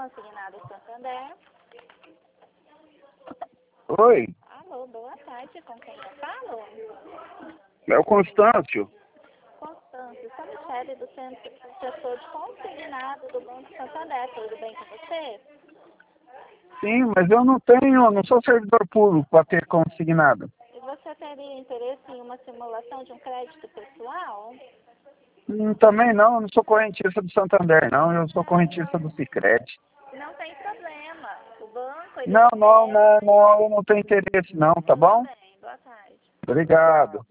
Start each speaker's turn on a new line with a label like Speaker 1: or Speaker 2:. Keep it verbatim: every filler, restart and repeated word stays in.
Speaker 1: Consignado Santander.
Speaker 2: Oi,
Speaker 1: Alô, boa tarde, com quem eu falo?
Speaker 2: é o Constâncio.
Speaker 1: Constância, sou Michele do Centro Setor de Consignado do Banco Santander, tudo bem com você?
Speaker 2: Sim, mas eu não tenho, não sou servidor público para ter consignado.
Speaker 1: E você teria interesse em uma simulação de um crédito pessoal?
Speaker 2: Hum, também não, eu não sou correntista do Santander, não, eu sou correntista do Sicredi.
Speaker 1: Não tem problema, o banco ele
Speaker 2: Não, não,
Speaker 1: oferece...
Speaker 2: não, não, eu não tenho interesse não, tá
Speaker 1: Tudo
Speaker 2: bom?
Speaker 1: bem, boa tarde.
Speaker 2: Obrigado.